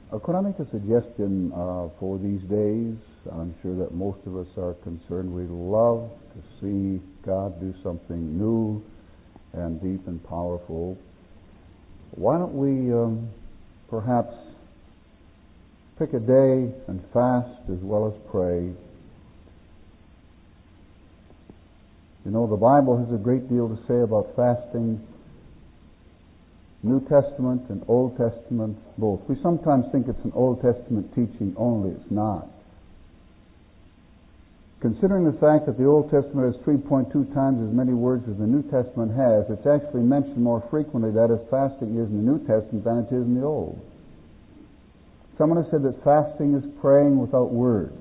Could I make a suggestion for these days? I'm sure that most of us are concerned. We'd love to see God do something new and deep and powerful. Why don't we perhaps pick a day and fast as well as pray? You know, the Bible has a great deal to say about fasting. New Testament and Old Testament, both. We sometimes think it's an Old Testament teaching only. It's not. Considering the fact that the Old Testament has 3.2 times as many words as the New Testament has, it's actually mentioned more frequently that as fasting is in the New Testament than it is in the Old. Someone has said that fasting is praying without words.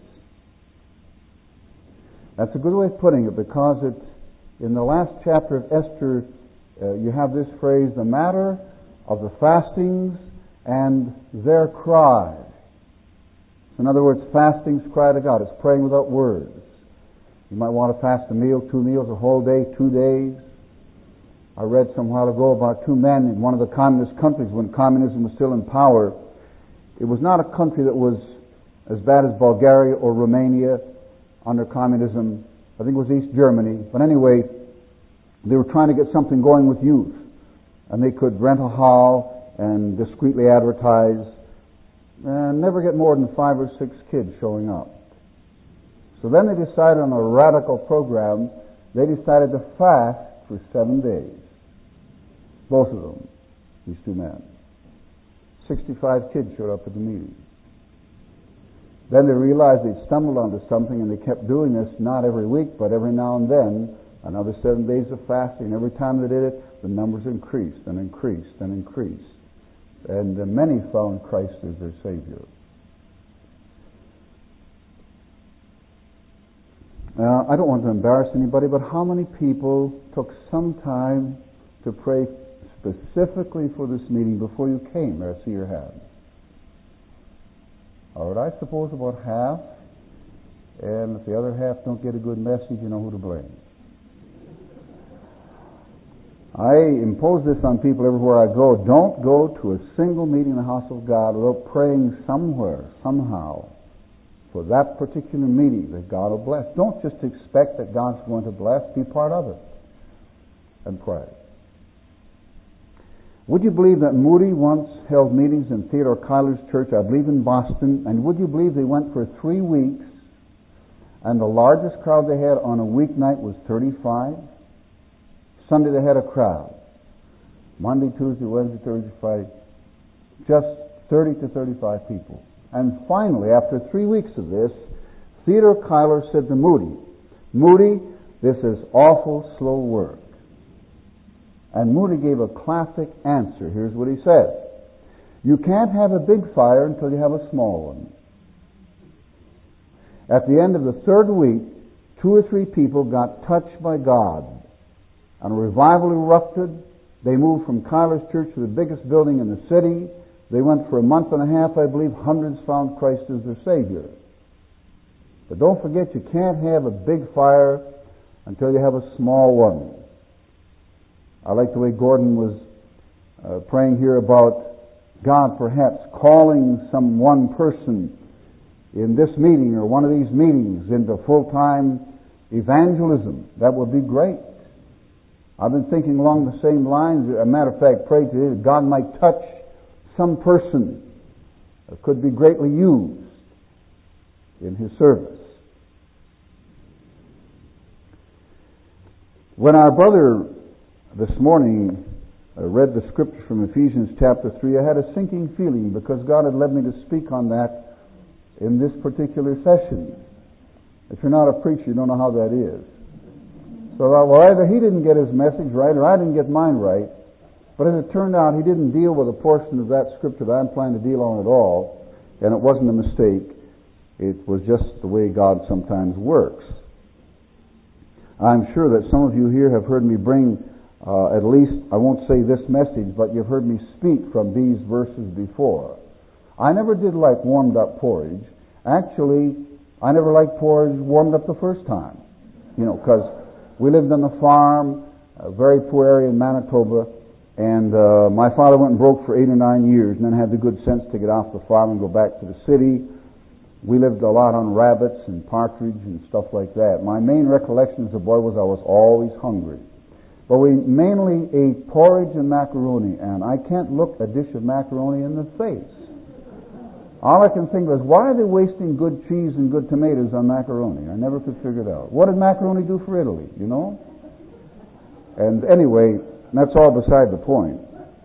That's a good way of putting it, because it's in the last chapter of Esther, you have this phrase, the matter of the fastings and their cry. In other words, fastings cry to God. It's praying without words. You might want to fast a meal, 2 meals, a whole day, 2 days. I read some while ago about 2 men in one of the communist countries when communism was still in power. It was not a country that was as bad as Bulgaria or Romania under communism. I think it was East Germany. But anyway, they were trying to get something going with youth. And they could rent a hall and discreetly advertise and never get more than 5 or 6 kids showing up. So then they decided on a radical program. They decided to fast for 7 days. Both of them, these 2 men. 65 kids showed up at the meeting. Then they realized they'd stumbled onto something, and they kept doing this not every week, but every now and then. Another 7 days of fasting. Every time they did it, the numbers increased and increased and increased. And many found Christ as their Savior. I don't want to embarrass anybody, but how many people took some time to pray specifically for this meeting before you came? May I see your hand? All right, I suppose about half. And if the other half don't get a good message, you know who to blame. I impose this on people everywhere I go. Don't go to a single meeting in the house of God without praying somewhere, somehow, for that particular meeting that God will bless. Don't just expect that God's going to bless. Be part of it. And pray. Would you believe that Moody once held meetings in Theodore Cuyler's church, I believe in Boston, and would you believe they went for 3 weeks, and the largest crowd they had on a weeknight was 35? Sunday they had a crowd. Monday, Tuesday, Wednesday, Thursday, Friday, just 30 to 35 people. And finally, after 3 weeks of this, Theodore Cuyler said to Moody, "Moody, this is awful slow work." And Moody gave a classic answer. Here's what he said. "You can't have a big fire until you have a small one." At the end of the 3rd week, 2 or 3 people got touched by God. And a revival erupted. They moved from Cuyler's church to the biggest building in the city. They went for a month and a half, I believe. Hundreds found Christ as their Savior. But don't forget, you can't have a big fire until you have a small one. I like the way Gordon was praying here about God perhaps calling some one person in this meeting or one of these meetings into full-time evangelism. That would be great. I've been thinking along the same lines. As a matter of fact, pray today that God might touch some person that could be greatly used in His service. When our brother this morning read the scripture from Ephesians chapter 3, I had a sinking feeling because God had led me to speak on that in this particular session. If you're not a preacher, you don't know how that is. So well, either he didn't get his message right or I didn't get mine right. But as it turned out, he didn't deal with a portion of that scripture that I'm planning to deal on at all. And it wasn't a mistake. It was just the way God sometimes works. I'm sure that some of you here have heard me bring at least, I won't say this message, but you've heard me speak from these verses before. I never did like warmed up porridge. Actually, I never liked porridge warmed up the first time. You know, because we lived on a farm, a very poor area in Manitoba, And my father went and broke for 8 or 9 years, and then had the good sense to get off the farm and go back to the city. We lived a lot on rabbits and partridge and stuff like that. My main recollection as a boy was I was always hungry. But we mainly ate porridge and macaroni, and I can't look a dish of macaroni in the face. All I can think was, why are they wasting good cheese and good tomatoes on macaroni? I never could figure it out. What did macaroni do for Italy, you know? And anyway, that's all beside the point.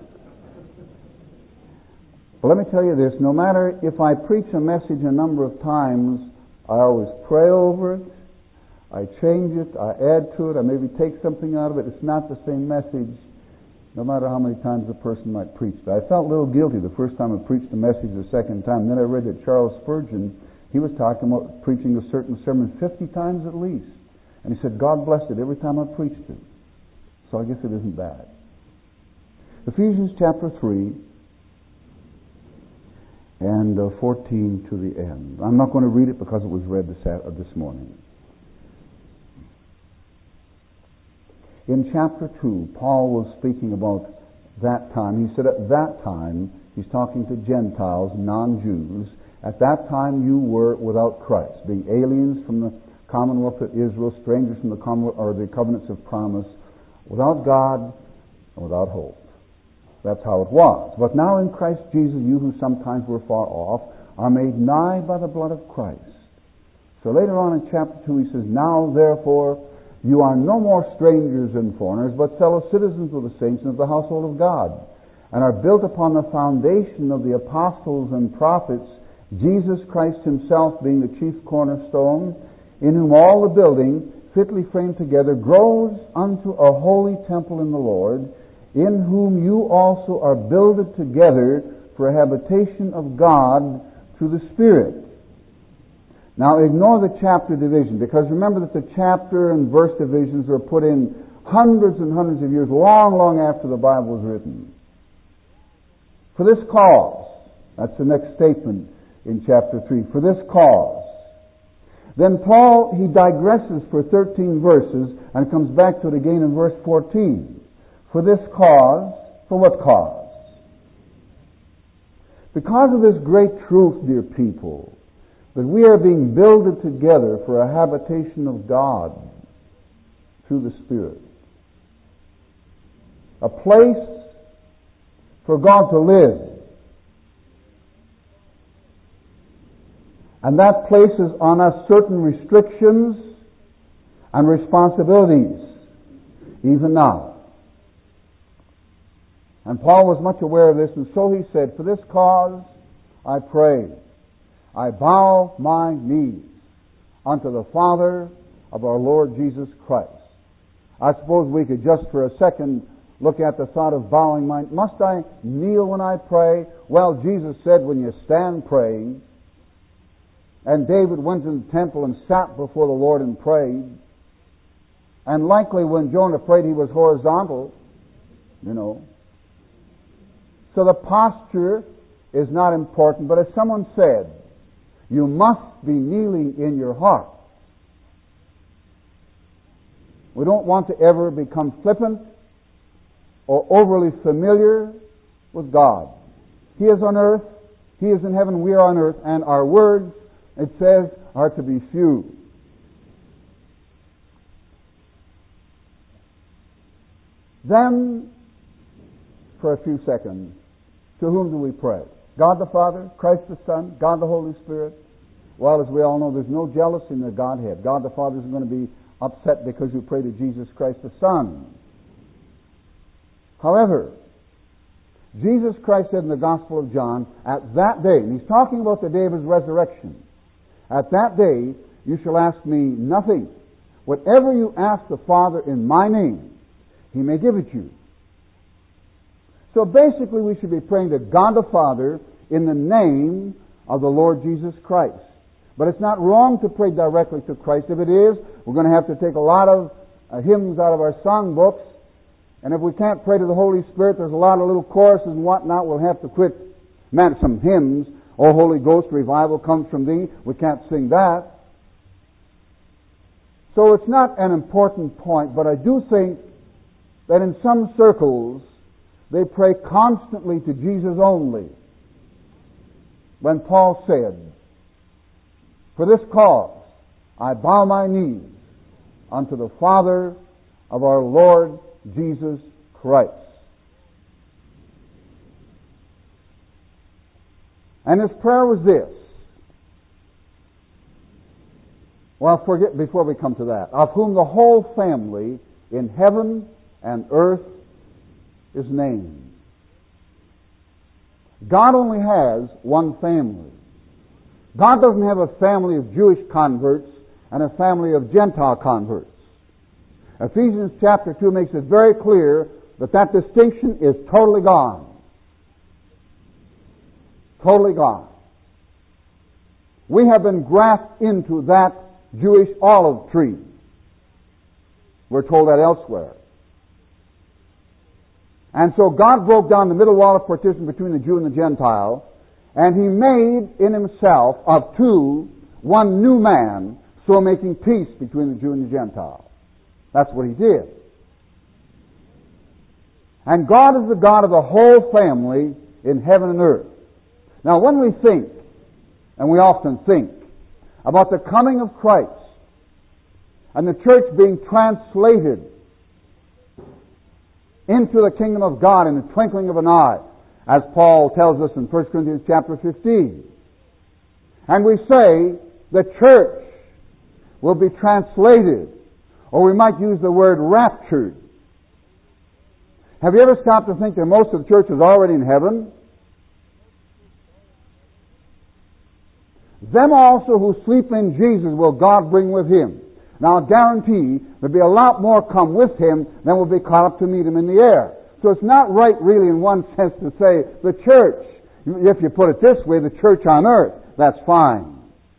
But let me tell you this, no matter if I preach a message a number of times, I always pray over it, I change it, I add to it, I maybe take something out of it. It's not the same message, no matter how many times a person might preach it. I felt a little guilty the first time I preached the message the second time. Then I read that Charles Spurgeon, he was talking about preaching a certain sermon 50 times at least. And he said, God blessed it every time I preached it. So I guess it isn't bad. Ephesians chapter 3 and 14 to the end. I'm not going to read it because it was read this morning. In chapter 2, Paul was speaking about that time. He said at that time, he's talking to Gentiles, non-Jews, at that time you were without Christ, being aliens from the commonwealth of Israel, strangers from the commonwealth, or the covenants of promise, without God and without hope. That's how it was. But now in Christ Jesus, you who sometimes were far off are made nigh by the blood of Christ. So later on in chapter 2 he says, now therefore you are no more strangers and foreigners, but fellow citizens with the saints and of the household of God, and are built upon the foundation of the apostles and prophets, Jesus Christ himself being the chief cornerstone, in whom all the building, fitly framed together, grows unto a holy temple in the Lord, in whom you also are builded together for a habitation of God through the Spirit. Now ignore the chapter division, because remember that the chapter and verse divisions were put in hundreds and hundreds of years, long, long after the Bible was written. For this cause, that's the next statement in chapter 3, for this cause. Then Paul, he digresses for 13 verses and comes back to it again in verse 14. For this cause, for what cause? Because of this great truth, dear people, that we are being builded together for a habitation of God through the Spirit. A place for God to live. And that places on us certain restrictions and responsibilities, even now. And Paul was much aware of this, and so he said, for this cause I pray. I bow my knees unto the Father of our Lord Jesus Christ. I suppose we could just for a second look at the thought of bowing my... Must I kneel when I pray? Well, Jesus said when you stand praying, and David went in the temple and sat before the Lord and prayed, and likely when Jonah prayed he was horizontal, you know. So the posture is not important, but as someone said, you must be kneeling in your heart. We don't want to ever become flippant or overly familiar with God. He is on earth, He is in heaven, we are on earth, and our words, it says, are to be few. Then, for a few seconds, to whom do we pray? God the Father, Christ the Son, God the Holy Spirit. Well, as we all know, there's no jealousy in the Godhead. God the Father isn't going to be upset because you pray to Jesus Christ the Son. However, Jesus Christ said in the Gospel of John, at that day, and he's talking about the day of his resurrection, at that day you shall ask me nothing. Whatever you ask the Father in my name, He may give it you. So basically we should be praying to God the Father in the name of the Lord Jesus Christ. But it's not wrong to pray directly to Christ. If it is, we're going to have to take a lot of hymns out of our songbooks. And if we can't pray to the Holy Spirit, there's a lot of little choruses and whatnot. We'll have to quit. Man, some hymns. O Holy Ghost, revival comes from Thee. We can't sing that. So it's not an important point, but I do think that in some circles, They pray constantly to Jesus only. When Paul said, "For this cause I bow my knees unto the Father of our Lord Jesus Christ." And his prayer was this. Well, before we come to that, of whom the whole family in heaven and earth is named. God only has one family. God doesn't have a family of Jewish converts and a family of Gentile converts. Ephesians chapter 2 makes it very clear that that distinction is totally gone. Totally gone. We have been grafted into that Jewish olive tree. We're told that elsewhere. And so God broke down the middle wall of partition between the Jew and the Gentile, and He made in Himself of two one new man, so making peace between the Jew and the Gentile. That's what He did. And God is the God of the whole family in heaven and earth. Now when we think, and we often think, about the coming of Christ and the church being translated into the kingdom of God in the twinkling of an eye, as Paul tells us in 1 Corinthians chapter 15. And we say the church will be translated, or we might use the word raptured. Have you ever stopped to think that most of the church is already in heaven? Them also who sleep in Jesus will God bring with Him. Now I guarantee there'll be a lot more come with Him than will be caught up to meet Him in the air. So it's not right really in one sense to say the church, if you put it this way, the church on earth. That's fine.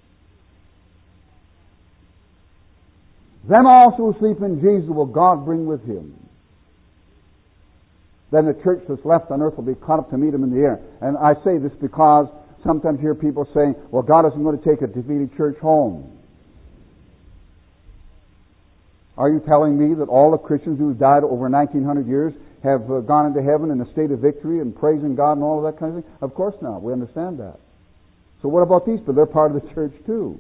Them also who sleep in Jesus will God bring with Him. Then the church that's left on earth will be caught up to meet Him in the air. And I say this because sometimes you hear people saying, well, God isn't going to take a defeated church home. Are you telling me that all the Christians who died over 1900 years have gone into heaven in a state of victory and praising God and all of that kind of thing? Of course not. We understand that. So what about these people? They're part of the church too.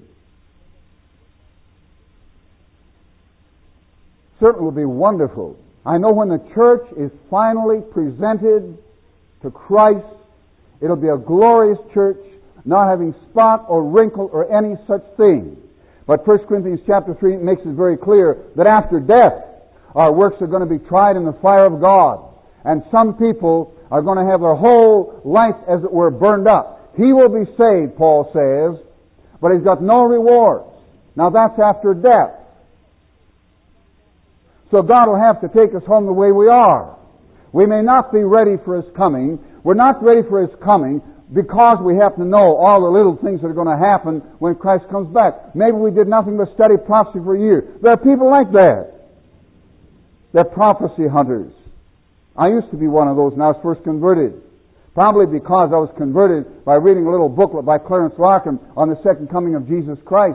Certainly will be wonderful. I know when the church is finally presented to Christ, it'll be a glorious church, not having spot or wrinkle or any such thing. But 1 Corinthians chapter 3 makes it very clear that after death, our works are going to be tried in the fire of God. And some people are going to have their whole life, as it were, burned up. He will be saved, Paul says, but he's got no rewards. Now that's after death. So God will have to take us home the way we are. We may not be ready for His coming. We're not ready for His coming because we happen to know all the little things that are going to happen when Christ comes back. Maybe we did nothing but study prophecy for a year. There are people like that. They're prophecy hunters. I used to be one of those when I was first converted. Probably because I was converted by reading a little booklet by Clarence Larkin on the second coming of Jesus Christ.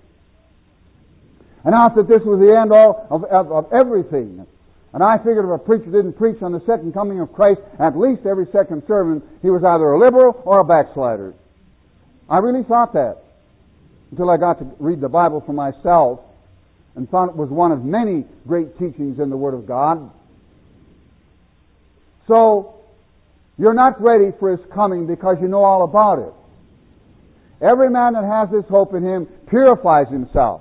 And I thought this was the end all of everything. And I figured if a preacher didn't preach on the second coming of Christ, at least every second sermon, he was either a liberal or a backslider. I really thought that. Until I got to read the Bible for myself and found it was one of many great teachings in the Word of God. So, you're not ready for His coming because you know all about it. Every man that has this hope in Him purifies himself.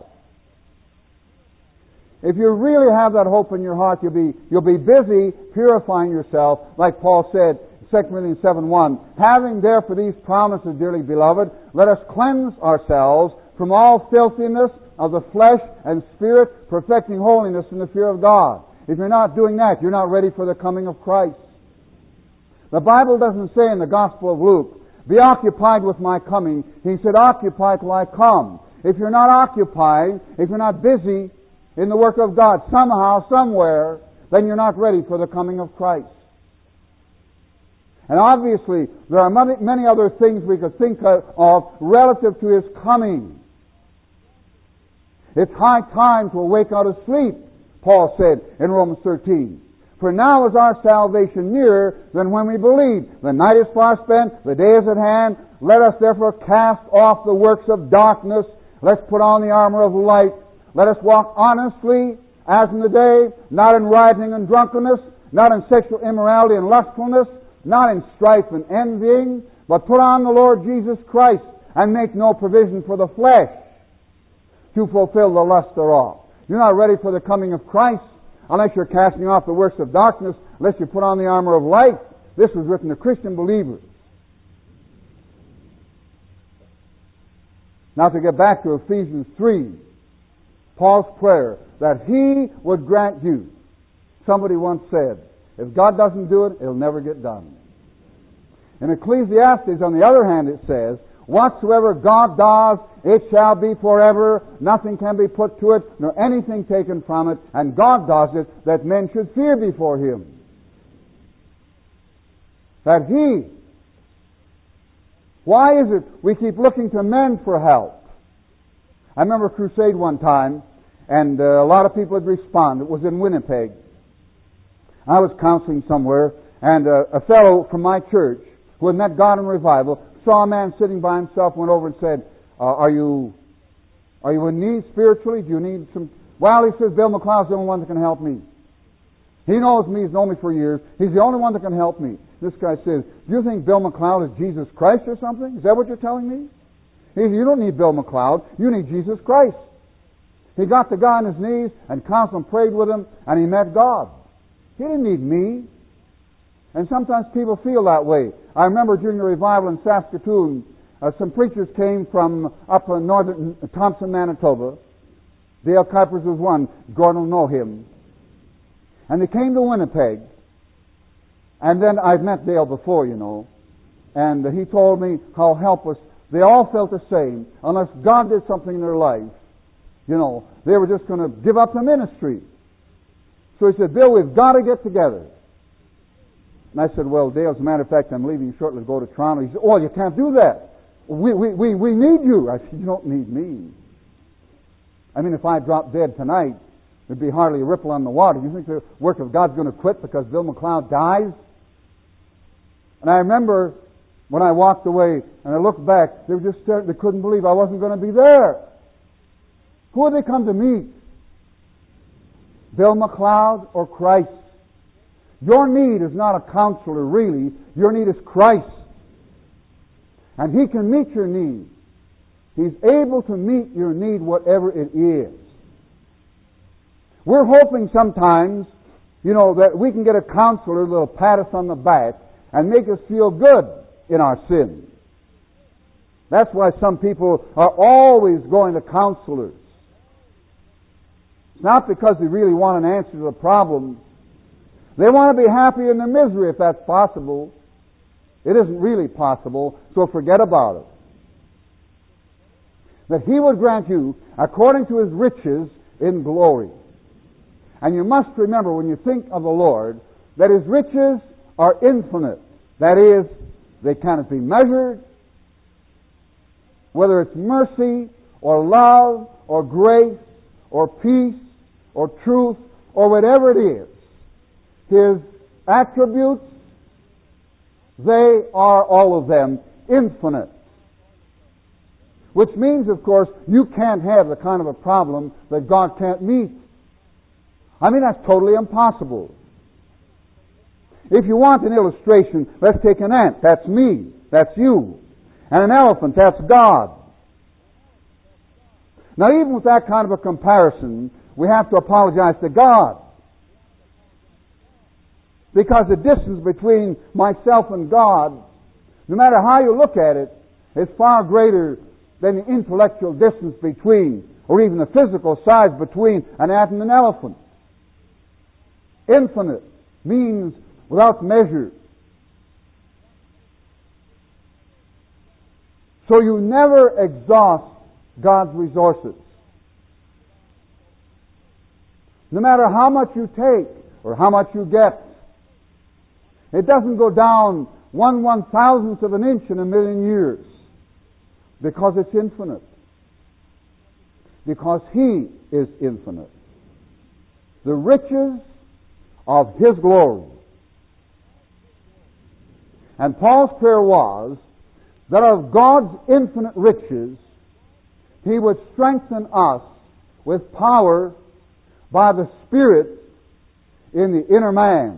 If you really have that hope in your heart, you'll be busy purifying yourself, like Paul said, 2 Corinthians 7:1. Having therefore these promises, dearly beloved, let us cleanse ourselves from all filthiness of the flesh and spirit, perfecting holiness in the fear of God. If you're not doing that, you're not ready for the coming of Christ. The Bible doesn't say in the Gospel of Luke, be occupied with my coming. He said, occupy till I come. If you're not occupied, if you're not busy in the work of God somehow, somewhere, then you're not ready for the coming of Christ. And obviously, there are many other things we could think of relative to His coming. It's high time to awake out of sleep, Paul said in Romans 13. For For now is our salvation nearer than when we believed. The night is far spent, the day is at hand. Let us therefore cast off the works of darkness. Let's put on the armor of light. Let us walk honestly as in the day, not in rioting and drunkenness, not in sexual immorality and lustfulness, not in strife and envying, but put on the Lord Jesus Christ and make no provision for the flesh to fulfill the lust thereof. You're not ready for the coming of Christ unless you're casting off the works of darkness, unless you put on the armor of light. This was written to Christian believers. Now to get back to Ephesians 3, Paul's prayer that He would grant you. Somebody once said, if God doesn't do it, it'll never get done. In Ecclesiastes, on the other hand, it says, whatsoever God does, it shall be forever. Nothing can be put to it, nor anything taken from it. And God does it that men should fear before Him. That He. Why is it we keep looking to men for help? I remember a crusade one time, and a lot of people had responded. It was in Winnipeg. I was counseling somewhere, and a fellow from my church who had met God in revival saw a man sitting by himself, went over and said, are you in need spiritually? Do you need some... Well, he says, Bill McLeod's the only one that can help me. He knows me. He's known me for years. He's the only one that can help me. This guy says, do you think Bill McLeod is Jesus Christ or something? Is that what you're telling me? He says, you don't need Bill McLeod. You need Jesus Christ. He got the guy on his knees and counseled and prayed with him, and he met God. He didn't need me. And sometimes people feel that way. I remember during the revival in Saskatoon, some preachers came from up in northern Thompson, Manitoba. Dale Kuipers was one. Gordon will know him. And they came to Winnipeg. And then I'd met Dale before, you know. And he told me how helpless. They all felt the same. Unless God did something in their life, you know, they were just going to give up the ministry. So he said, Bill, we've got to get together. And I said, well, Dale, as a matter of fact, I'm leaving shortly to go to Toronto. He said, oh, you can't do that. We need you. I said, you don't need me. I mean, if I dropped dead tonight, there'd be hardly a ripple on the water. You think the work of God's going to quit because Bill McLeod dies? And I remember when I walked away and I looked back, they were just staring. They couldn't believe I wasn't going to be there. Who would they come to meet? Bill McLeod or Christ? Your need is not a counselor, really. Your need is Christ. And He can meet your need. He's able to meet your need, whatever it is. We're hoping sometimes, you know, that we can get a counselor that'll pat us on the back and make us feel good in our sin. That's why some people are always going to counselors. It's not because they really want an answer to the problem. They want to be happy in their misery if that's possible. It isn't really possible, so forget about it. That He would grant you according to His riches in glory. And you must remember when you think of the Lord that His riches are infinite. That is, they cannot be measured. Whether it's mercy or love or grace or peace or truth or whatever it is, His attributes, they are all of them infinite. Which means, of course, you can't have the kind of a problem that God can't meet. I mean, that's totally impossible. If you want an illustration, let's take an ant. That's me. That's you. And an elephant. That's God. Now, even with that kind of a comparison, we have to apologize to God. Because the distance between myself and God, no matter how you look at it, is far greater than the intellectual distance between, or even the physical size between an ant and an elephant. Infinite means without measure. So you never exhaust God's resources. No matter how much you take or how much you get, it doesn't go down 1/1000th of an inch in a million years because it's infinite. Because He is infinite. The riches of His glory. And Paul's prayer was that of God's infinite riches, He would strengthen us with power by the Spirit in the inner man.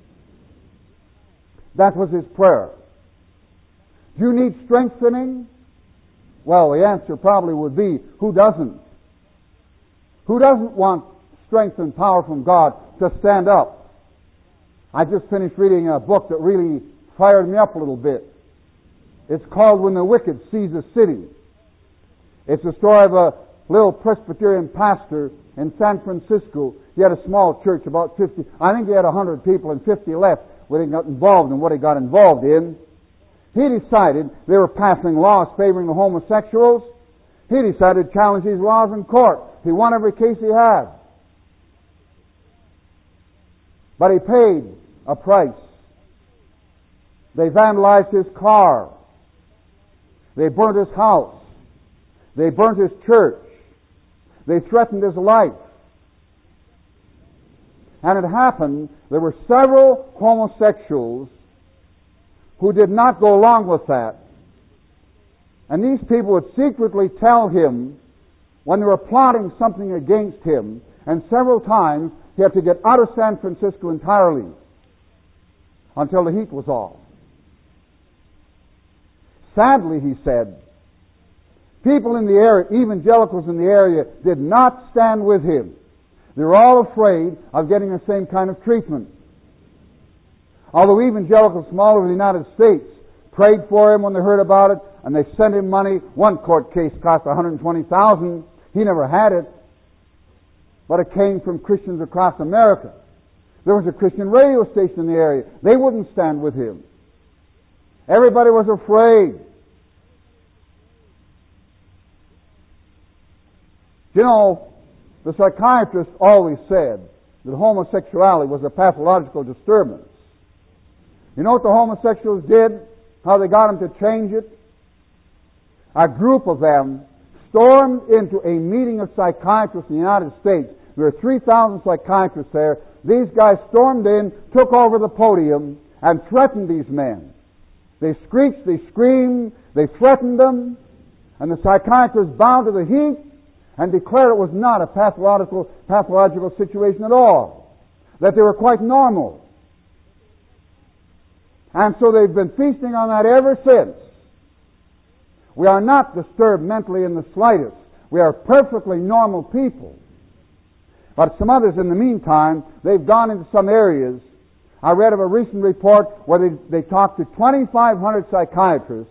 That was his prayer. Do you need strengthening? Well, the answer probably would be, who doesn't? Who doesn't want strength and power from God to stand up? I just finished reading a book that really fired me up a little bit. It's called When the Wicked Seize a City. It's the story of a little Presbyterian pastor in San Francisco. He had a small church, about 50. I think he had 100 people and 50 left when he got involved in what he got involved in. He decided they were passing laws favoring the homosexuals. He decided to challenge these laws in court. He won every case he had. But he paid a price. They vandalized his car. They burnt his house. They burnt his church. They threatened his life. And it happened, there were several homosexuals who did not go along with that. And these people would secretly tell him when they were plotting something against him, and several times he had to get out of San Francisco entirely until the heat was off. Sadly, he said, people in the area, evangelicals in the area, did not stand with him. They were all afraid of getting the same kind of treatment. Although evangelicals from all over the United States prayed for him when they heard about it, and they sent him money. One court case cost $120,000. He never had it, but it came from Christians across America. There was a Christian radio station in the area. They wouldn't stand with him. Everybody was afraid. You know, the psychiatrist always said that homosexuality was a pathological disturbance. You know what the homosexuals did? How they got them to change it? A group of them stormed into a meeting of psychiatrists in the United States. There were 3,000 psychiatrists there. These guys stormed in, took over the podium, and threatened these men. They screeched, they screamed, they threatened them, and the psychiatrists bowed to the heat and declared it was not a pathological situation at all, that they were quite normal. And so they've been feasting on that ever since. We are not disturbed mentally in the slightest. We are perfectly normal people. But some others, in the meantime, they've gone into some areas. I read of a recent report where they talked to 2,500 psychiatrists,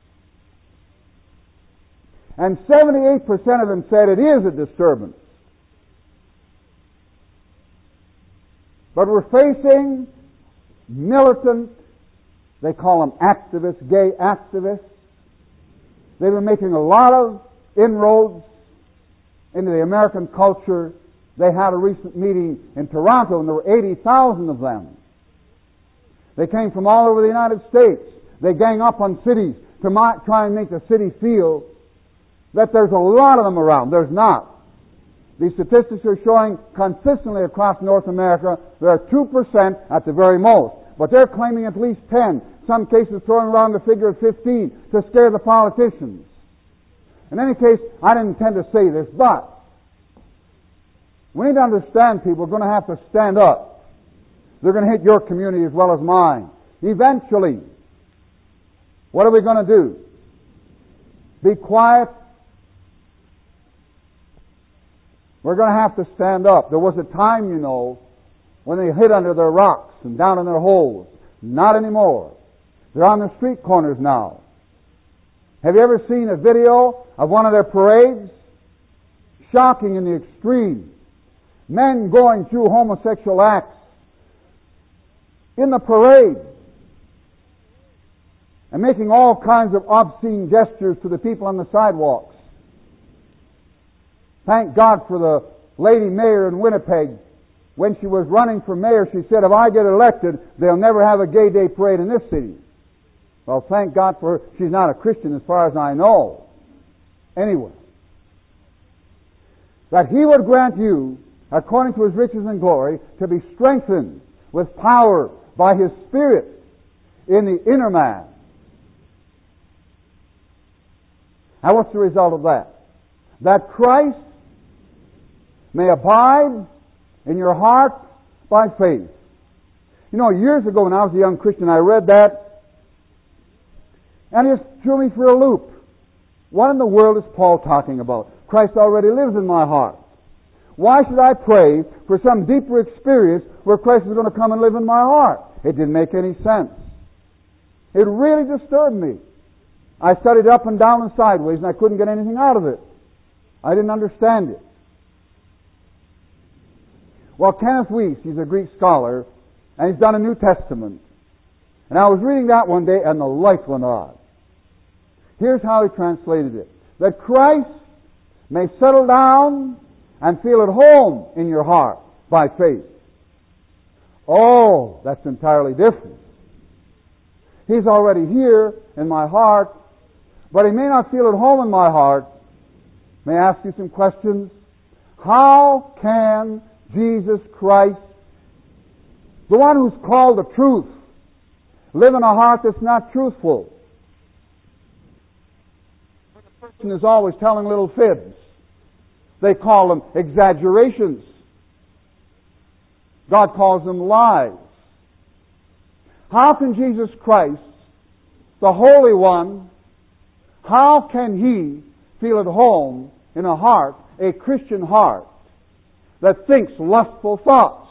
and 78% of them said it is a disturbance. But we're facing militant, they call them activists, gay activists. They've been making a lot of inroads into the American culture. They had a recent meeting in Toronto, and there were 80,000 of them. They came from all over the United States. They gang up on cities to try and make the city feel that there's a lot of them around. There's not. These statistics are showing consistently across North America there are 2% at the very most. But they're claiming at least 10. Some cases throwing around the figure of 15 to scare the politicians. In any case, I didn't intend to say this, but we need to understand people are going to have to stand up. They're going to hit your community as well as mine. Eventually, what are we going to do? Be quiet? We're going to have to stand up. There was a time, you know, when they hid under their rocks and down in their holes. Not anymore. They're on the street corners now. Have you ever seen a video of one of their parades? Shocking in the extreme. Men going through homosexual acts in the parade and making all kinds of obscene gestures to the people on the sidewalks. Thank God for the lady mayor in Winnipeg. When she was running for mayor, she said, if I get elected, they'll never have a gay day parade in this city. Well, thank God for her. She's not a Christian as far as I know. Anyway, that He would grant you according to His riches and glory, to be strengthened with power by His Spirit in the inner man. Now what's the result of that? That Christ may abide in your heart by faith. You know, years ago when I was a young Christian, I read that, and it just threw me for a loop. What in the world is Paul talking about? Christ already lives in my heart. Why should I pray for some deeper experience where Christ is going to come and live in my heart? It didn't make any sense. It really disturbed me. I studied up and down and sideways, and I couldn't get anything out of it. I didn't understand it. Well, Kenneth Wuest, he's a Greek scholar, and he's done a New Testament. And I was reading that one day, and the light went on. Here's how he translated it. That Christ may settle down and feel at home in your heart by faith. Oh, that's entirely different. He's already here in my heart, but He may not feel at home in my heart. May I ask you some questions? How can Jesus Christ, the one who's called the truth, live in a heart that's not truthful? The person is always telling little fibs. They call them exaggerations. God calls them lies. How can Jesus Christ, the Holy One, how can He feel at home in a heart, a Christian heart, that thinks lustful thoughts?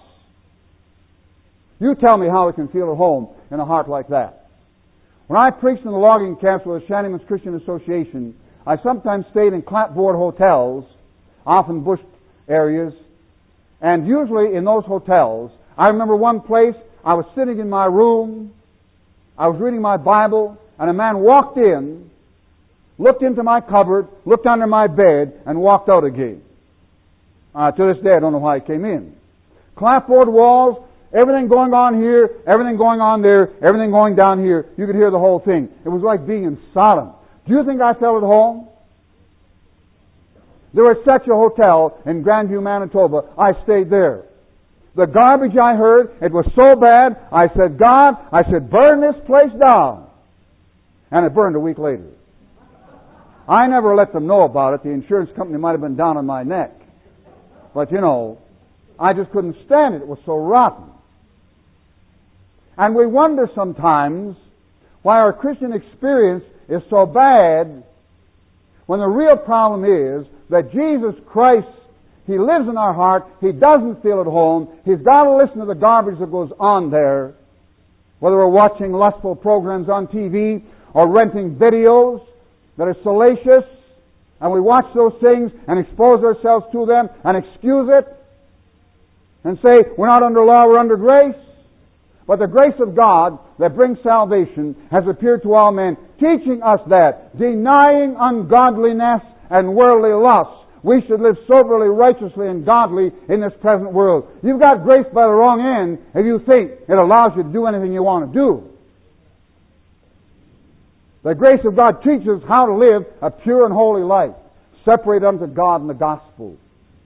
You tell me how He can feel at home in a heart like that. When I preached in the logging camps with the Shantymen's Christian Association, I sometimes stayed in clapboard hotels, often bush areas, and usually in those hotels, I remember one place, I was sitting in my room, I was reading my Bible, and a man walked in, looked into my cupboard, looked under my bed, and walked out again. To this day, I don't know why he came in. Clapboard walls, everything going on here, everything going on there, everything going down here. You could hear the whole thing. It was like being in Sodom. Do you think I felt at home? There was such a hotel in Grandview, Manitoba. I stayed there. The garbage I heard, it was so bad, I said, God, burn this place down. And it burned a week later. I never let them know about it. The insurance company might have been down on my neck. But, you know, I just couldn't stand it. It was so rotten. And we wonder sometimes why our Christian experience is so bad, when the real problem is that Jesus Christ, He lives in our heart. He doesn't feel at home. He's got to listen to the garbage that goes on there. Whether we're watching lustful programs on TV or renting videos that are salacious, and we watch those things and expose ourselves to them and excuse it and say, we're not under law, we're under grace. But the grace of God that brings salvation has appeared to all men, teaching us that, denying ungodliness and worldly lusts, we should live soberly, righteously, and godly in this present world. You've got grace by the wrong end if you think it allows you to do anything you want to do. The grace of God teaches how to live a pure and holy life, separated unto God in the gospel.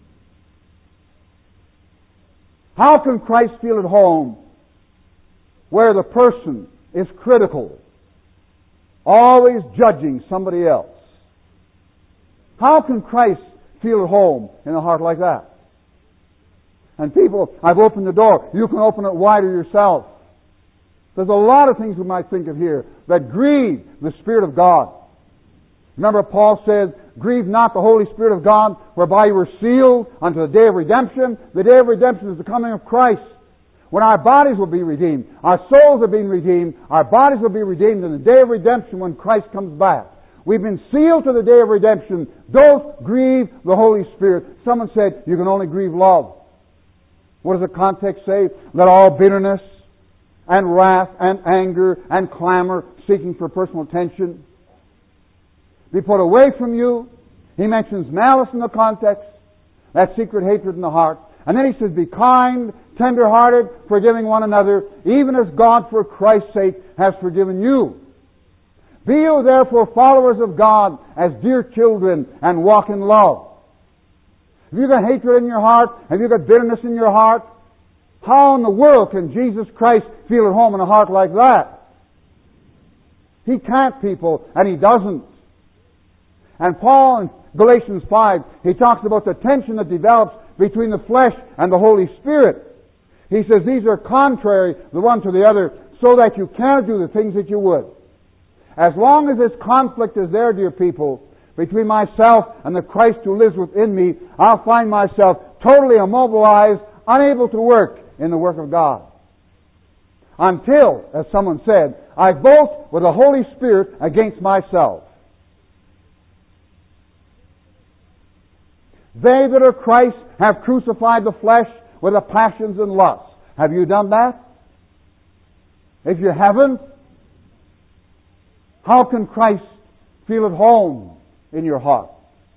How can Christ feel at home where the person is critical, always judging somebody else? How can Christ feel at home in a heart like that? And people, I've opened the door. You can open it wider yourself. There's a lot of things we might think of here that grieve the Spirit of God. Remember, Paul said, grieve not the Holy Spirit of God, whereby you were sealed unto the day of redemption. The day of redemption is the coming of Christ, when our bodies will be redeemed. Our souls are being redeemed. Our bodies will be redeemed in the day of redemption when Christ comes back. We've been sealed to the day of redemption. Don't grieve the Holy Spirit. Someone said, you can only grieve love. What does the context say? Let all bitterness and wrath and anger and clamor, seeking for personal attention, be put away from you. He mentions malice in the context, that secret hatred in the heart. And then he says, be kind, tender-hearted, forgiving one another, even as God for Christ's sake has forgiven you. Be you therefore followers of God as dear children, and walk in love. if you've got hatred in your heart, if you've got bitterness in your heart, how in the world can Jesus Christ feel at home in a heart like that? He can't, people, and He doesn't. And Paul in Galatians 5, he talks about the tension that develops between the flesh and the Holy Spirit. He says these are contrary the one to the other, so that you can't do the things that you would. As long as this conflict is there, dear people, between myself and the Christ who lives within me, I'll find myself totally immobilized, unable to work in the work of God. Until, as someone said, I vote with the Holy Spirit against myself. They that are Christ have crucified the flesh with the passions and lusts. Have you done that? If you haven't, how can Christ feel at home in your heart?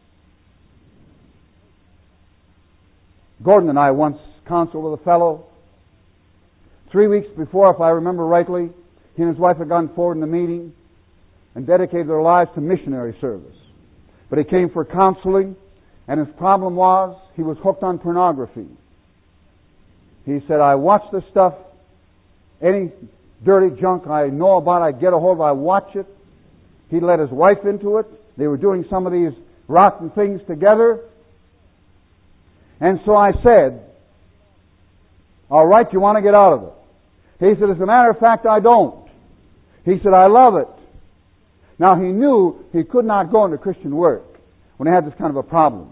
Gordon and I once counseled with a fellow. 3 weeks before, if I remember rightly, he and his wife had gone forward in the meeting and dedicated their lives to missionary service. But he came for counseling, and his problem was he was hooked on pornography. He said, I watch this stuff, any dirty junk I know about, I get a hold of, I watch it. He let his wife into it. They were doing some of these rotten things together. And so I said, all right, you want to get out of it? He said, as a matter of fact, I don't. He said, I love it. Now, he knew he could not go into Christian work when he had this kind of a problem.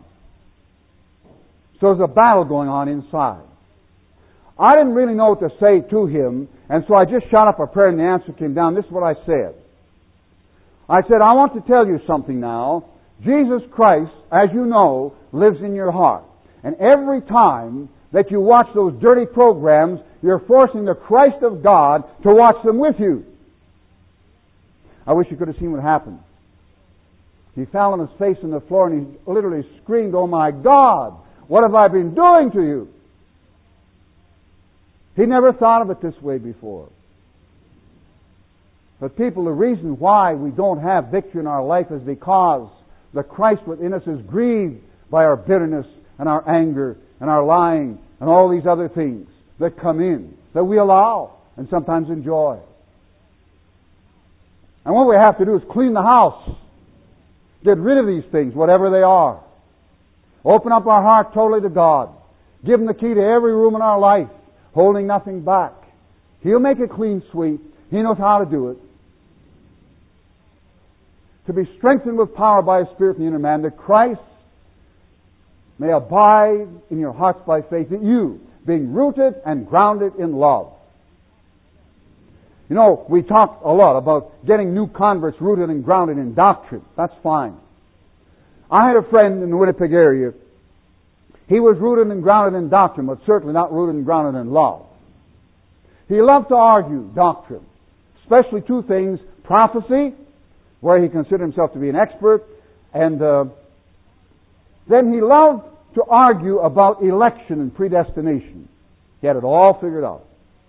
So there's a battle going on inside. I didn't really know what to say to him, and so I just shot up a prayer and the answer came down. This is what I said. I said, I want to tell you something now. Jesus Christ, as you know, lives in your heart. And every time that you watch those dirty programs, you're forcing the Christ of God to watch them with you. I wish you could have seen what happened. He fell on his face on the floor and he literally screamed, oh my God, what have I been doing to you? He never thought of it this way before. But people, the reason why we don't have victory in our life is because the Christ within us is grieved by our bitterness and our anger and our lying and all these other things that come in, that we allow and sometimes enjoy. And what we have to do is clean the house. Get rid of these things, whatever they are. Open up our heart totally to God. Give Him the key to every room in our life, holding nothing back. He'll make it clean sweep. He knows how to do it. To be strengthened with power by His Spirit in the inner man, that Christ may abide in your hearts by faith, that you, being rooted and grounded in love. You know, we talk a lot about getting new converts rooted and grounded in doctrine. That's fine. I had a friend in the Winnipeg area. He was rooted and grounded in doctrine, but certainly not rooted and grounded in love. He loved to argue doctrine, especially two things: prophecy, where he considered himself to be an expert, and then he loved to argue about election and predestination. He had it all figured out.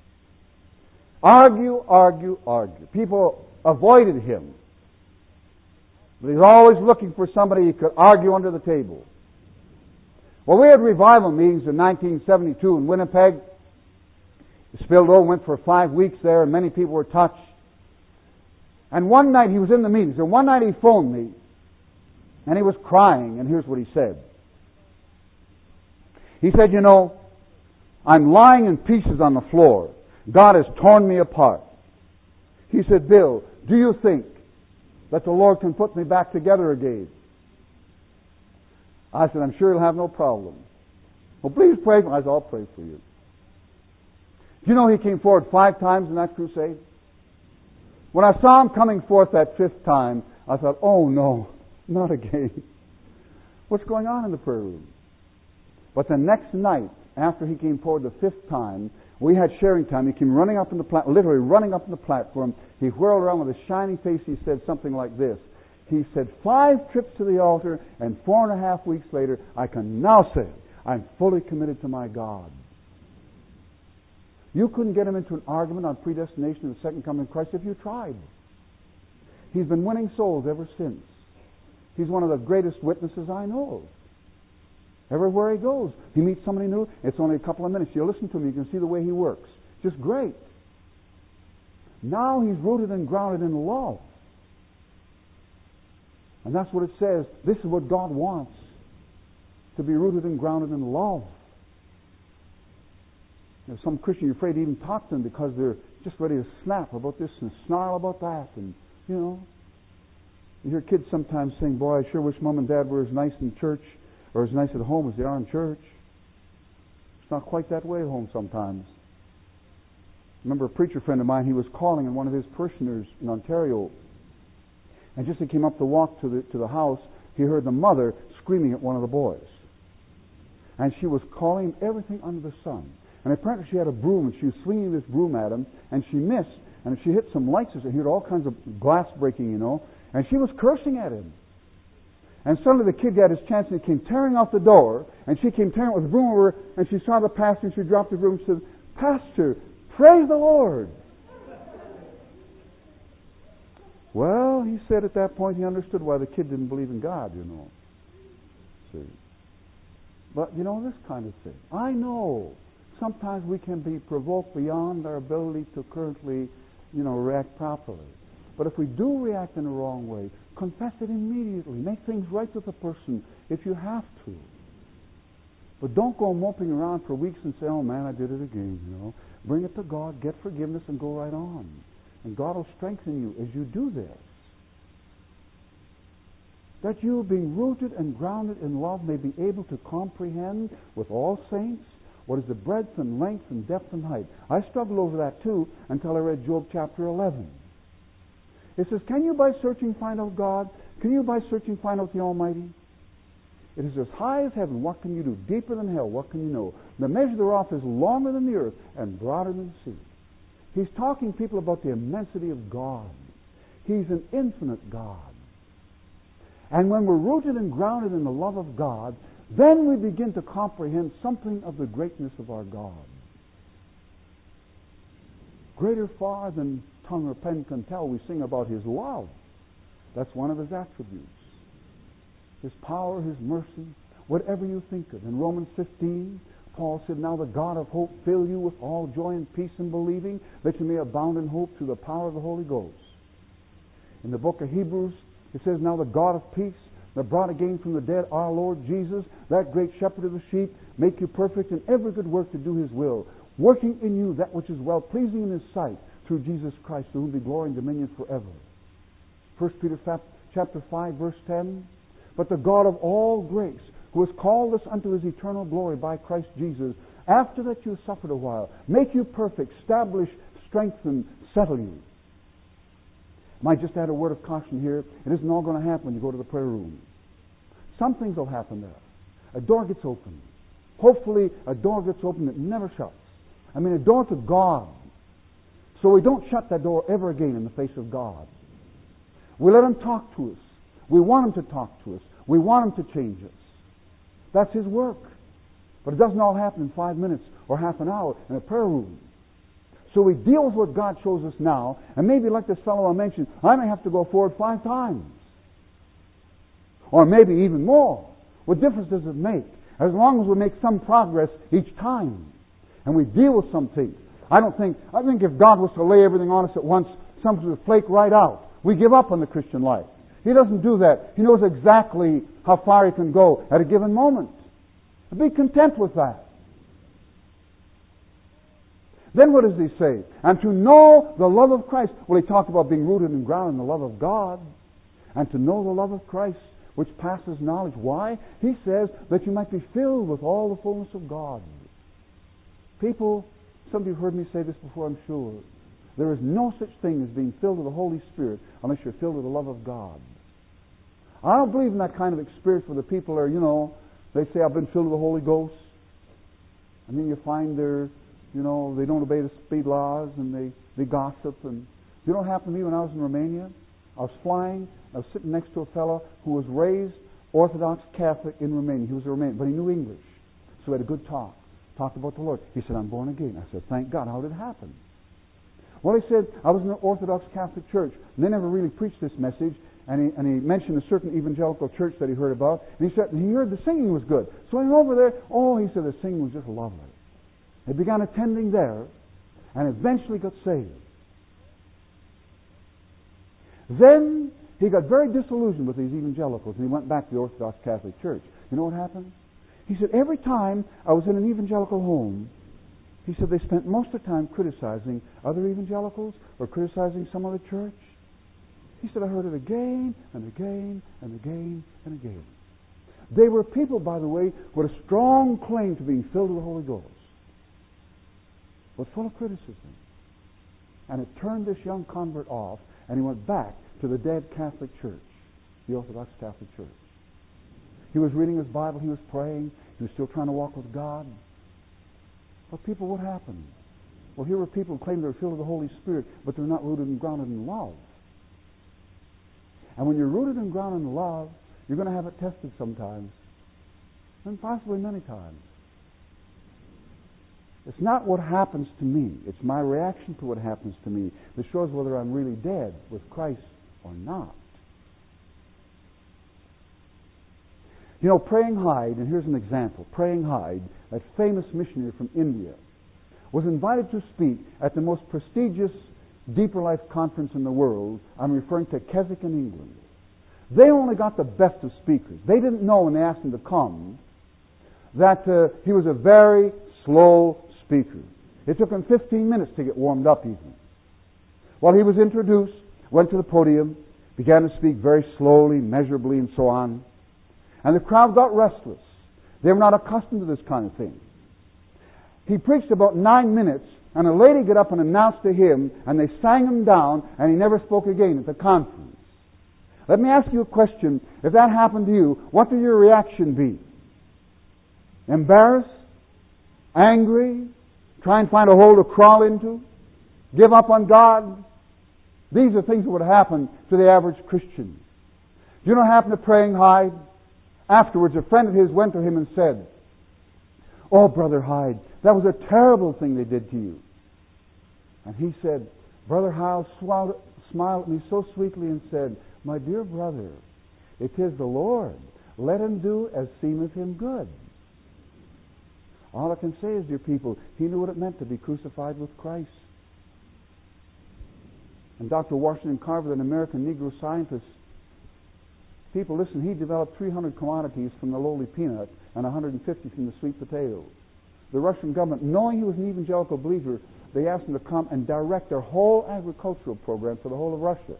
Argue, argue, argue. People avoided him. But he was always looking for somebody he could argue under the table. Well, we had revival meetings in 1972 in Winnipeg. It spilled over, went for 5 weeks there, and many people were touched. And one night, he was in the meetings, and one night he phoned me, and he was crying, and here's what he said. He said, you know, I'm lying in pieces on the floor. God has torn me apart. He said, Bill, do you think that the Lord can put me back together again? I said, I'm sure He'll have no problem. Well, please pray for me. I said, I'll pray for you. Do you know he came forward 5 times in that crusade? When I saw him coming forth that 5th time, I thought, oh no, not again. What's going on in the prayer room? But the next night, after he came forward the 5th time, we had sharing time. He came running up in the literally running up in the platform. He whirled around with a shining face. He said something like this. He said, 5 trips to the altar, and 4.5 weeks later, I can now say, I'm fully committed to my God. You couldn't get him into an argument on predestination and the second coming of Christ if you tried. He's been winning souls ever since. He's one of the greatest witnesses I know of. Everywhere he goes, he meets somebody new. It's only a couple of minutes. You listen to him, you can see the way he works. Just great. Now he's rooted and grounded in love. And that's what it says. This is what God wants. To be rooted and grounded in love. There's some Christians you're afraid to even talk to them because they're just ready to snap about this and snarl about that. And, you know, you hear kids sometimes saying, boy, I sure wish Mom and Dad were as nice in church or as nice at home as they are in church. It's not quite that way at home sometimes. I remember a preacher friend of mine, he was calling on one of his parishioners in Ontario. And just as he came up the walk to the house, he heard the mother screaming at one of the boys. And she was calling everything under the sun. And apparently she had a broom, and she was swinging this broom at him, and she missed, and she hit some lights, and he heard all kinds of glass breaking, you know, and she was cursing at him. And suddenly the kid got his chance, and he came tearing out the door, and she came tearing with the broom over her, and she saw the pastor, and she dropped the broom and said, Pastor, praise the Lord. Well, he said at that point he understood why the kid didn't believe in God, you know. See. But, you know, this kind of thing. I know sometimes we can be provoked beyond our ability to currently, you know, react properly. But if we do react in the wrong way, confess it immediately. Make things right with the person if you have to. But don't go moping around for weeks and say, oh man, I did it again, you know. Bring it to God, get forgiveness, and go right on. And God will strengthen you as you do this. That you, being rooted and grounded in love, may be able to comprehend with all saints what is the breadth and length and depth and height. I struggled over that too until I read Job chapter 11. It says, can you by searching find out God? Can you by searching find out the Almighty? It is as high as heaven. What can you do? Deeper than hell. What can you know? The measure thereof is longer than the earth and broader than the sea. He's talking, people, about the immensity of God. He's an infinite God. And when we're rooted and grounded in the love of God, then we begin to comprehend something of the greatness of our God. Greater far than tongue or pen can tell, we sing about His love. That's one of His attributes. His power, His mercy, whatever you think of. In Romans 15, Paul said, now the God of hope fill you with all joy and peace in believing, that you may abound in hope through the power of the Holy Ghost. In the book of Hebrews, it says, now the God of peace, that brought again from the dead our Lord Jesus, that great shepherd of the sheep, make you perfect in every good work to do His will, working in you that which is well-pleasing in His sight, through Jesus Christ, to whom be glory and dominion forever. 1 Peter chapter 5, verse 10, but the God of all grace, who has called us unto His eternal glory by Christ Jesus, after that you have suffered a while, make you perfect, establish, strengthen, settle you. I might just add a word of caution here. It isn't all going to happen when you go to the prayer room. Some things will happen there. A door gets open. Hopefully a door gets open that never shuts. I mean, a door to God. So we don't shut that door ever again in the face of God. We let Him talk to us. We want Him to talk to us. We want Him to change us. That's His work. But it doesn't all happen in 5 minutes or half an hour in a prayer room. So we deal with what God shows us now, and maybe like this fellow I mentioned, I may have to go forward 5 times. Or maybe even more. What difference does it make? As long as we make some progress each time. And we deal with some things. I think if God was to lay everything on us at once, something would flake right out. We give up on the Christian life. He doesn't do that. He knows exactly how far He can go at a given moment. Be content with that. Then what does He say? And to know the love of Christ. Well, He talked about being rooted and grounded in the love of God. And to know the love of Christ, which passes knowledge. Why? He says that you might be filled with all the fullness of God. People, some of you have heard me say this before, I'm sure. There is no such thing as being filled with the Holy Spirit unless you're filled with the love of God. I don't believe in that kind of experience where the people are, they say, I've been filled with the Holy Ghost. And then you find they don't obey the speed laws and they gossip. And you know what happened to me when I was in Romania? I was flying. I was sitting next to a fellow who was raised Orthodox Catholic in Romania. He was a Romanian, but he knew English. So we had a good talk. Talked about the Lord. He said, I'm born again. I said, thank God. How did it happen? Well, he said, I was in an Orthodox Catholic church. And they never really preached this message. and he mentioned a certain evangelical church that he heard about, and he said he heard the singing was good. So he went over there. Oh, he said the singing was just lovely. He began attending there, and eventually got saved. Then he got very disillusioned with these evangelicals, and he went back to the Orthodox Catholic Church. You know what happened? He said, every time I was in an evangelical home, he said they spent most of the time criticizing other evangelicals or criticizing some other church. He said, I heard it again and again and again and again. They were people, by the way, with a strong claim to being filled with the Holy Ghost, but full of criticism. And it turned this young convert off, and he went back to the dead Catholic Church, the Orthodox Catholic Church. He was reading his Bible, he was praying, he was still trying to walk with God. But people, what happened? Well, here were people who claimed they were filled with the Holy Spirit, but they're not rooted and grounded in love. And when you're rooted and grounded in love, you're going to have it tested sometimes, and possibly many times. It's not what happens to me. It's my reaction to what happens to me that shows whether I'm really dead with Christ or not. You know, Praying Hyde, and here's an example. Praying Hyde, that famous missionary from India, was invited to speak at the most prestigious Deeper Life conference in the world. I'm referring to Keswick in England. They only got the best of speakers. They didn't know when they asked him to come that he was a very slow speaker. It took him 15 minutes to get warmed up even. Well, he was introduced, went to the podium, began to speak very slowly, measurably, and so on. And the crowd got restless. They were not accustomed to this kind of thing. He preached about 9 minutes, and a lady got up and announced to him, and they sang him down, and he never spoke again at the conference. Let me ask you a question. If that happened to you, what would your reaction be? Embarrassed? Angry? Try and find a hole to crawl into? Give up on God? These are things that would happen to the average Christian. Do you know what happened to Praying Hyde? Afterwards, a friend of his went to him and said, "Oh, Brother Hyde, that was a terrible thing they did to you." And he said, Brother Hyde smiled at me so sweetly and said, "My dear brother, it is the Lord. Let him do as seemeth him good." All I can say is, dear people, he knew what it meant to be crucified with Christ. And Dr. Washington Carver, an American Negro scientist, people, listen, he developed 300 commodities from the lowly peanut and 150 from the sweet potato. The Russian government, knowing he was an evangelical believer, they asked him to come and direct their whole agricultural program for the whole of Russia.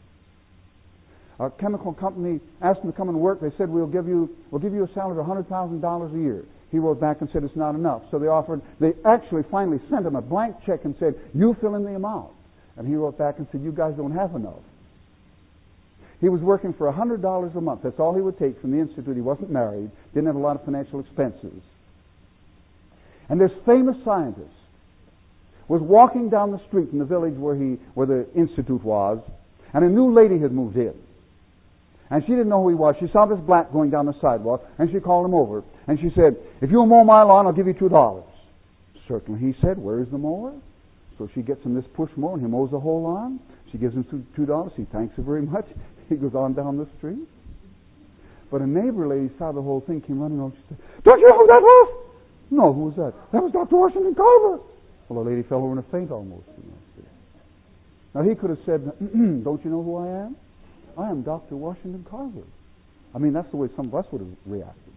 A chemical company asked him to come and work. They said, we'll give you a salary of $100,000 a year. He wrote back and said it's not enough. So they actually finally sent him a blank check and said, you fill in the amount. And he wrote back and said, you guys don't have enough. He was working for $100 a month. That's all he would take from the Institute. He wasn't married, didn't have a lot of financial expenses. And this famous scientist was walking down the street in the village where the Institute was, and a new lady had moved in. And she didn't know who he was. She saw this black going down the sidewalk, and she called him over. And she said, "If you'll mow my lawn, I'll give you $2. Certainly, he said, "Where's the mower?" So she gets him this push mower, and he mows the whole lawn. She gives him $2. He thanks her very much. He goes on down the street. But a neighbor lady saw the whole thing, came running over. She said, "Don't you know who that was?" "No, who was that?" "That was Dr. Washington Carver." Well, the lady fell over in a faint almost. Now, he could have said, "Don't you know who I am? I am Dr. Washington Carver." I mean, that's the way some of us would have reacted.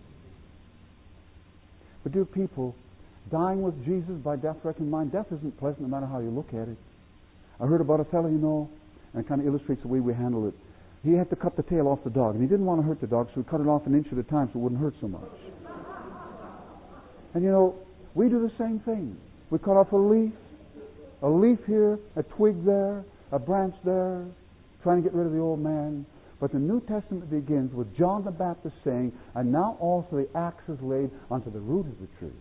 But dear people, dying with Jesus by death reckoned mind, death isn't pleasant no matter how you look at it. I heard about a fellow, and it kind of illustrates the way we handle it. He had to cut the tail off the dog, and he didn't want to hurt the dog, so he cut it off an inch at a time so it wouldn't hurt so much. And we do the same thing. We cut off a leaf here, a twig there, a branch there, trying to get rid of the old man. But the New Testament begins with John the Baptist saying, "And now also the axe is laid unto the root of the tree."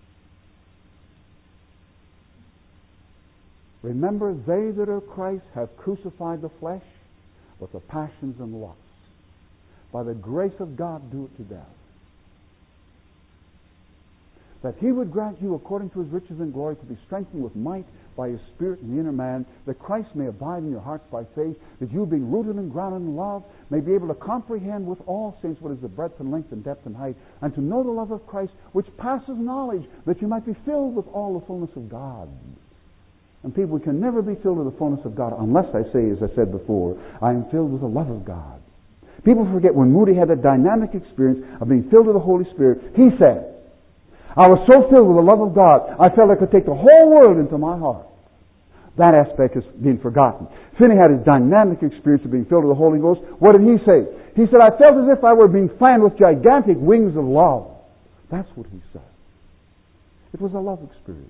Remember, they that are Christ have crucified the flesh with the passions and lusts. By the grace of God, do it to death. that He would grant you, according to His riches and glory, to be strengthened with might by His Spirit in the inner man, that Christ may abide in your hearts by faith, that you, being rooted and grounded in love, may be able to comprehend with all saints what is the breadth and length and depth and height, and to know the love of Christ, which passes knowledge, that you might be filled with all the fullness of God. And people can never be filled with the fullness of God unless I say, as I said before, I am filled with the love of God. People forget when Moody had that dynamic experience of being filled with the Holy Spirit, he said, I was so filled with the love of God, I felt I could take the whole world into my heart. That aspect is being forgotten. Finney had his dynamic experience of being filled with the Holy Ghost. What did he say? He said, I felt as if I were being fanned with gigantic wings of love. That's what he said. It was a love experience.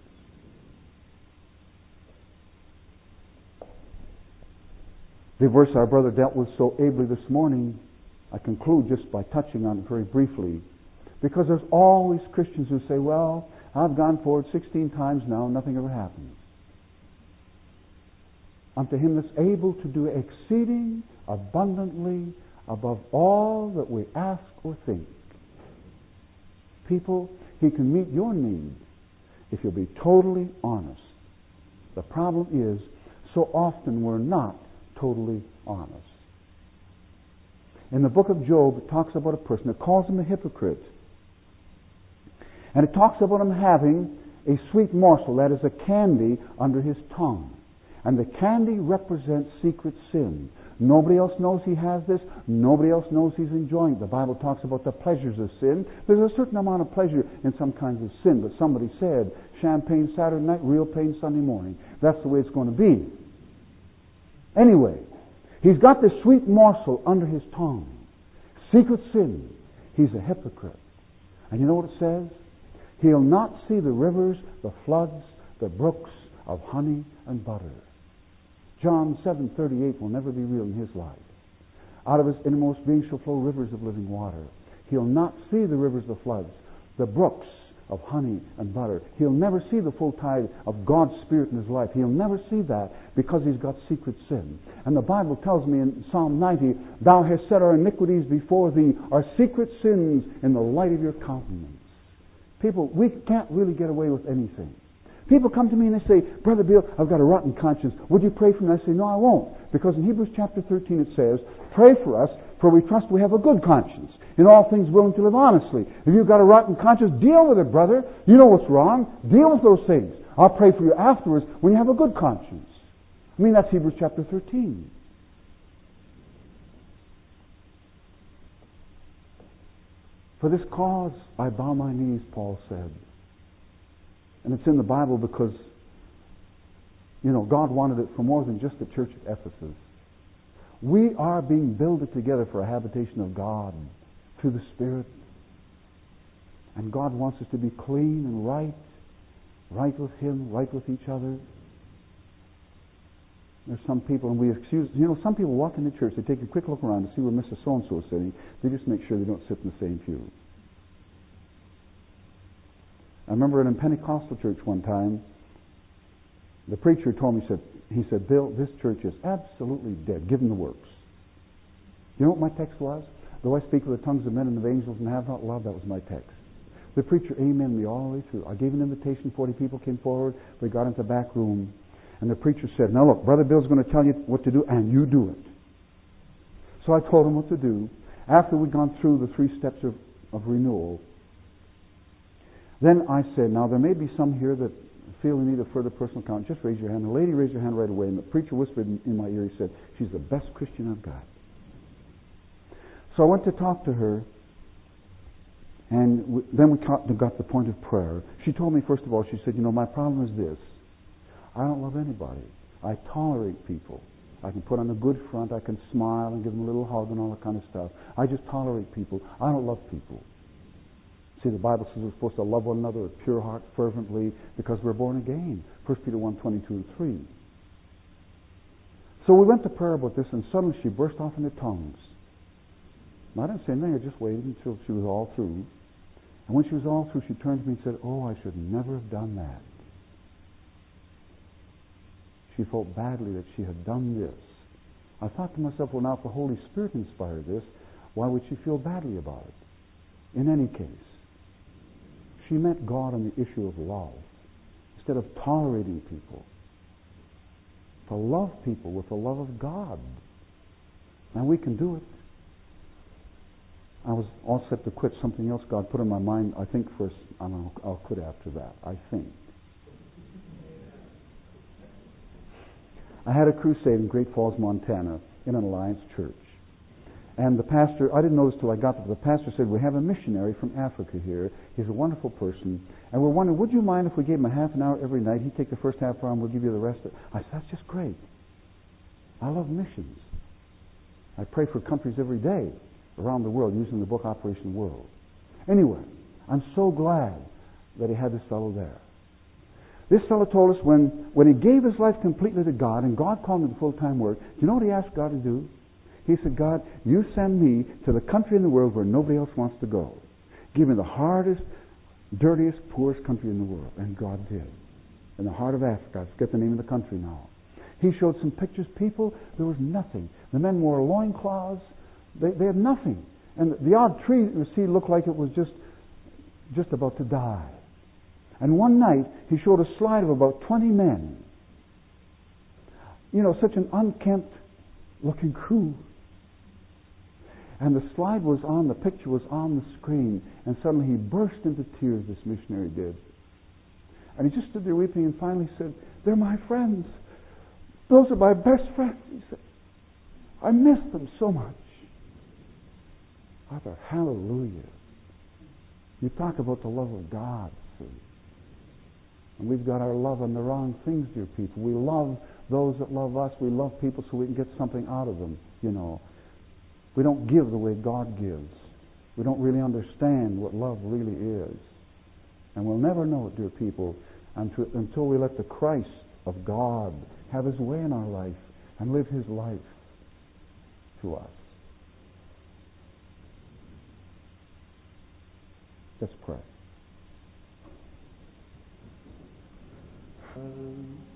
The verse our brother dealt with so ably this morning, I conclude just by touching on it very briefly, because there's always Christians who say, well, I've gone forward 16 times now, nothing ever happens. Unto Him that's able to do exceeding abundantly above all that we ask or think. People, He can meet your need if you'll be totally honest. The problem is, so often we're not totally honest. In the book of Job, it talks about a person. It calls him a hypocrite. And it talks about him having a sweet morsel, that is a candy, under his tongue. And the candy represents secret sin. Nobody else knows he has this. Nobody else knows he's enjoying it. The Bible talks about the pleasures of sin. There's a certain amount of pleasure in some kinds of sin. But somebody said, champagne Saturday night, real pain Sunday morning. That's the way it's going to be. Anyway, he's got this sweet morsel under his tongue. Secret sin. He's a hypocrite. And you know what it says? He'll not see the rivers, the floods, the brooks of honey and butter. John 7:38 will never be real in his life. Out of his innermost being shall flow rivers of living water. He'll not see the rivers, the floods, the brooks of honey and butter. He'll never see the full tide of God's Spirit in his life. He'll never see that because he's got secret sin. And the Bible tells me in Psalm 90, Thou hast set our iniquities before Thee, our secret sins in the light of Your countenance. People, we can't really get away with anything. People come to me and they say, Brother Bill, I've got a rotten conscience. Would you pray for me? I say, no, I won't. Because in Hebrews chapter 13 it says, Pray for us, for we trust we have a good conscience. In all things willing to live honestly. If you've got a rotten conscience, deal with it, brother. You know what's wrong. Deal with those things. I'll pray for you afterwards when you have a good conscience. I mean, that's Hebrews chapter 13. For this cause I bow my knees, Paul said. And it's in the Bible because, you know, God wanted it for more than just the church at Ephesus. We are being builded together for a habitation of God through the Spirit. And God wants us to be clean and right with Him, right with each other. There's some people, and we excuse, you know, some people walk into church, they take a quick look around to see where Mr. So-and-so is sitting. They just make sure they don't sit in the same pew. I remember in a Pentecostal church one time, the preacher told me, he said, Bill, this church is absolutely dead. Give them the works. You know what my text was? Though I speak with the tongues of men and of angels and have not love, that was my text. The preacher amened me all the way through. I gave an invitation, 40 people came forward, we got into the back room, and the preacher said, now look, Brother Bill's going to tell you what to do, and you do it. So I told him what to do. After we'd gone through the 3 steps of renewal, then I said, now there may be some here that feel in need of further personal counsel. Just raise your hand. The lady raised her hand right away, and the preacher whispered in my ear, he said, she's the best Christian I've got. So I went to talk to her, and then we got the point of prayer. She told me, first of all, she said, you know, my problem is this. I don't love anybody. I tolerate people. I can put on a good front. I can smile and give them a little hug and all that kind of stuff. I just tolerate people. I don't love people. See, the Bible says we're supposed to love one another with pure heart, fervently, because we're born again. 1 Peter 1:22 and 3. So we went to prayer about this, and suddenly she burst off into tongues. And I didn't say anything. I just waited until she was all through. And when she was all through, she turned to me and said, oh, I should never have done that. She felt badly that she had done this. I thought to myself, well, now if the Holy Spirit inspired this, why would she feel badly about it? In any case, She met God on the issue of love. Instead of tolerating people, to love people with the love of God. And we can do it. I was all set to quit. Something else God put in my mind, I think first, I'll quit after that, I think. I had a crusade in Great Falls, Montana, in an Alliance church. And the pastor, I didn't notice till I got there, the pastor said, we have a missionary from Africa here. He's a wonderful person. And we're wondering, would you mind if we gave him a half an hour every night? He'd take the first half hour and we'll give you the rest of it. I said, that's just great. I love missions. I pray for countries every day around the world using the book Operation World. Anyway, I'm so glad that he had this fellow there. This fellow told us when he gave his life completely to God and God called him to full-time work, do you know what he asked God to do? He said, God, you send me to the country in the world where nobody else wants to go. Give me the hardest, dirtiest, poorest country in the world. And God did. In the heart of Africa. I forget the name of the country now. He showed some pictures. People, there was nothing. The men wore loincloths. They had nothing. And the odd tree you see looked like it was just about to die. And one night, he showed a slide of about 20 men. You know, such an unkempt looking crew. And the slide was on, the picture was on the screen, and suddenly he burst into tears, this missionary did. And he just stood there weeping and finally said, they're my friends. Those are my best friends, he said. I miss them so much. I thought, hallelujah. You talk about the love of God, see. And we've got our love on the wrong things, dear people. We love those that love us. We love people so we can get something out of them, you know. We don't give the way God gives. We don't really understand what love really is. And we'll never know it, dear people, until we let the Christ of God have His way in our life and live His life to us. Let's pray.